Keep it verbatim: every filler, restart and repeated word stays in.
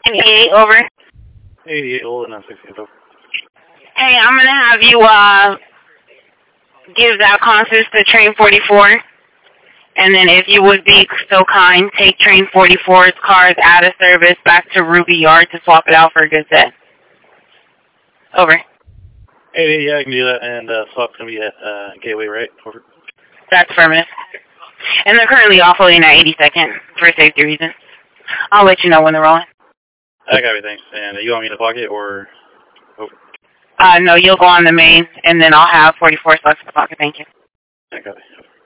eighty-eight, over. eighty-eight, hold it, nine sixteen, over. Hey, I'm going to have you uh, give that consist to train forty-four. And then if you would be so kind, take train forty-four's cars out of service back to Ruby Yard to swap it out for a good set. Over. eighty-eight, yeah, I can do that. And uh, swap's going to be at uh, Gateway, right? Over. That's affirmative. And they're currently offloading at eighty-second for safety reasons. I'll let you know when they're rolling. I got everything. And uh, you want me to pocket or over? Uh, no, you'll go on the main, and then I'll have forty-four slugs in the pocket. Thank you. I got it.